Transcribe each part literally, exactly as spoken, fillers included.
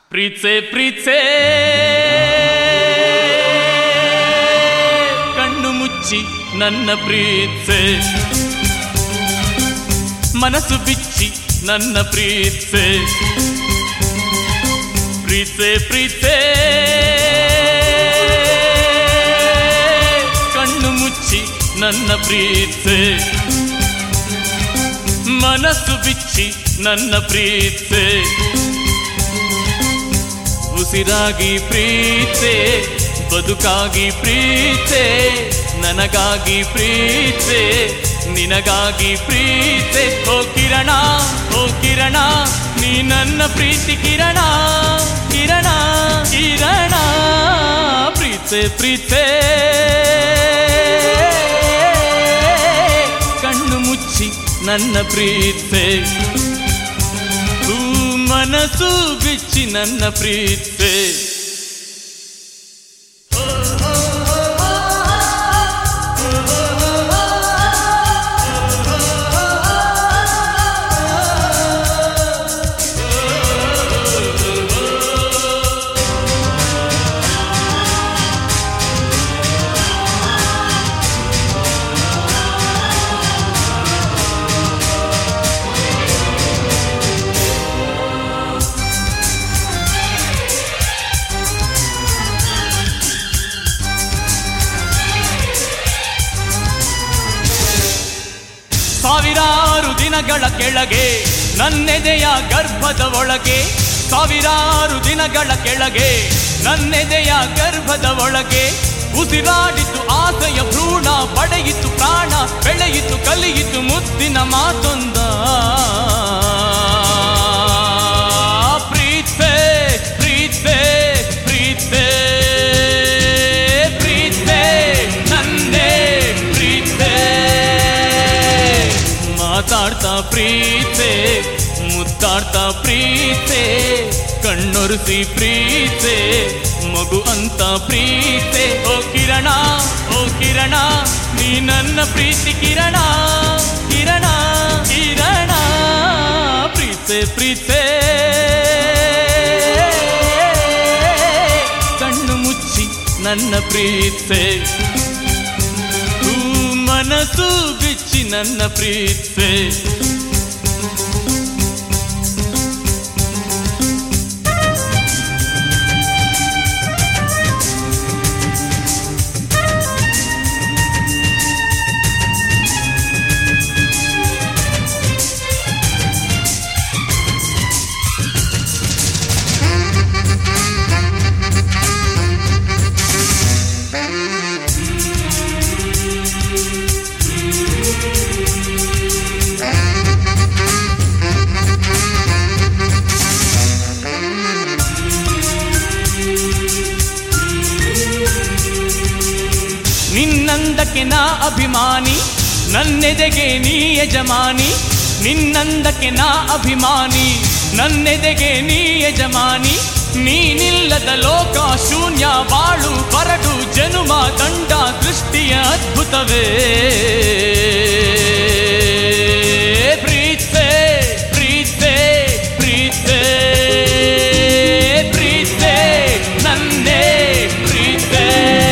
ಪ್ರೀತ್ಸೆ ಪ್ರೀತ್ಸೆ ಕಣ್ಣು ಮುಚ್ಚಿ ನನ್ನ ಪ್ರೀತ್ಸೆ, ಮನಸ್ಸು ಬಿಚ್ಚಿ ನನ್ನ ಪ್ರೀತ್ಸೆ. ಪ್ರೀತ್ಸೆ ಪ್ರೀತ್ಸೆ ಕಣ್ಣು ಮುಚ್ಚಿ ನನ್ನ ಪ್ರೀತ್ಸೆ, ಮನಸ್ಸು ಬಿಚ್ಚಿ ನನ್ನ ಪ್ರೀತ್ಸೆ. ಉಸಿರಾಗಿ ಪ್ರೀತ್ಸೆ, ಬದುಕಾಗಿ ಪ್ರೀತ್ಸೆ, ನನಗಾಗಿ ಪ್ರೀತ್ಸೆ, ನಿನಗಾಗಿ ಪ್ರೀತ್ಸೆ. ಓ ಕಿರಣ, ಓ ಕಿರಣ, ನೀ ನನ್ನ ಪ್ರೀತಿ ಕಿರಣ, ಕಿರಣ ಕಿರಣ. ಪ್ರೀತ್ಸೆ ಪ್ರೀತ್ಸೆ ಕಣ್ಣು ಮುಚ್ಚಿ ನನ್ನ ಪ್ರೀತ್ಸೆ, ಮನಸ್ಸು ಬಿಚ್ಚಿ ನನ್ನ ಪ್ರೀತ್ಸೆ. ಸಾವಿರಾರು ದಿನಗಳ ಕೆಳಗೆ ನನ್ನೆದೆಯ ಗರ್ಭದ ಒಳಗೆ, ಸಾವಿರಾರು ದಿನಗಳ ಕೆಳಗೆ ನನ್ನೆದೆಯ ಗರ್ಭದ ಒಳಗೆ ಉಸಿರಾಡಿತು ಆಸೆಯ ಭ್ರೂಣ, ಪಡೆಯಿತು ಪ್ರಾಣ, ಬೆಳೆಯಿತು ಕಲಿಯಿತು ಮುತ್ತಿನ ಮಾತೊಂದ. ಪ್ರೀತ್ಸೆ ಪ್ರೀತ್ಸೆ ಪ್ರೀತ್ಸೆ ಪ್ರೀತ್ಸೆ ನನ್ನೇ ಪ್ರೀತ್ಸೆ. ಮಾತಾಡ್ತಾ ಪ್ರೀತ್ಸೆ, ಮುತ್ತಾಡ್ತಾ ಪ್ರೀತ್ಸೆ, ಕಣ್ಣೊರೆಸಿ ಪ್ರೀತ್ಸೆ, ಮಗು ಅಂತ ಪ್ರೀತ್ಸೆ. ಓ ಕಿರಣ, ಓ ಕಿರಣ, ನೀ ನನ್ನ ಪ್ರೀತಿ ಕಿರಣ, ಕಿರಣ ಕಿರಣ. ಪ್ರೀತ್ಸೆ ಪ್ರೀತ್ಸೆ ಕಣ್ಣು ಮುಚ್ಚಿ ನನ್ನ ಪ್ರೀತ್ಸೆ, ಮನಸ್ಸು ಬಿಚ್ಚಿ ನನ್ನ ಪ್ರೀತ್ಸೆ. ನಿನ್ನಂದಕ್ಕೆ ನಾ ಅಭಿಮಾನಿ, ನನ್ನೆದೆಗೆ ನೀ ಯಜಮಾನಿ. ನಿನ್ನಂದಕ್ಕೆ ನಾ ಅಭಿಮಾನಿ, ನನ್ನೆದೆಗೆ ನೀ ಯಜಮಾನಿ. ನೀನಿಲ್ಲದ ಲೋಕ ಶೂನ್ಯ, ಬಾಳು ಬರಡು ಜನುಮ ದಂಡ ಸೃಷ್ಟಿಯ ಅದ್ಭುತವೇ. ಪ್ರೀತ್ಸೆ ಪ್ರೀತ್ಸೆ ಪ್ರೀತ್ಸೆ ಪ್ರೀತ್ಸೆ ನನ್ನೇ ಪ್ರೀತ್ಸೆ.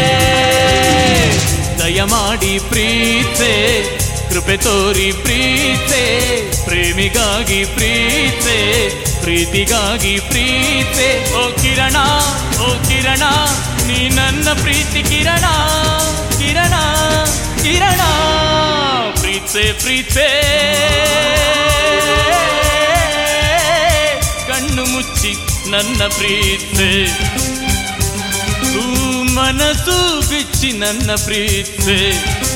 ದಯಮಾಡಿ ಪ್ರೀತ್ಸೆ, ಕೃಪೆ ತೋರಿ ಪ್ರೀತ್ಸೆ, ಪ್ರೇಮಿಗಾಗಿ ಪ್ರೀತ್ಸೆ, ಪ್ರೀತಿಗಾಗಿ ಪ್ರೀತ್ಸೆ. ಓ ಕಿರಣ, ಓ ಕಿರಣ, ನೀ ನನ್ನ ಪ್ರೀತಿ ಕಿರಣ, ಕಿರಣ ಕಿರಣ. ಪ್ರೀತ್ಸೆ ಪ್ರೀತ್ಸೆ ಕಣ್ಣು ಮುಚ್ಚಿ ನನ್ನ ಪ್ರೀತ್ಸೆ, ಮನಸ್ಸು ಬಿಚ್ಚಿ ನನ್ನ ಪ್ರೀತ್ಸೆ.